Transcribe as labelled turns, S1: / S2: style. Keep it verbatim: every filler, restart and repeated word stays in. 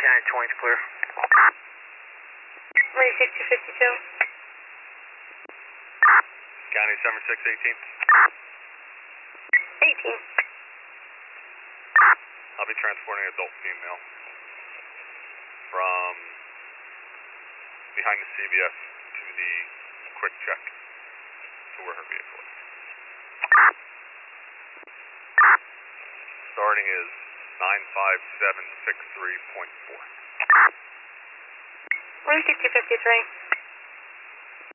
S1: County twenty is clear.
S2: Receive two fifty-two.
S3: County seven six eighteen.
S2: eighteen.
S3: I'll be transporting adult female from behind the C B S to the quick check to where her vehicle is. Starting is nine five seven six three point four.
S2: Receive two fifty-three.